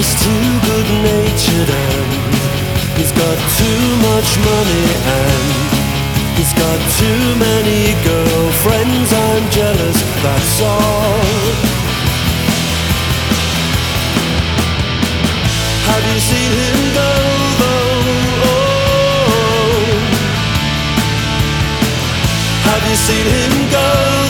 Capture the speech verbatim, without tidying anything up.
He's too good-natured and he's got too much money and he's got too many girlfriends. I'm jealous, that's all. Have you seen him go though? Oh. Have you seen him go?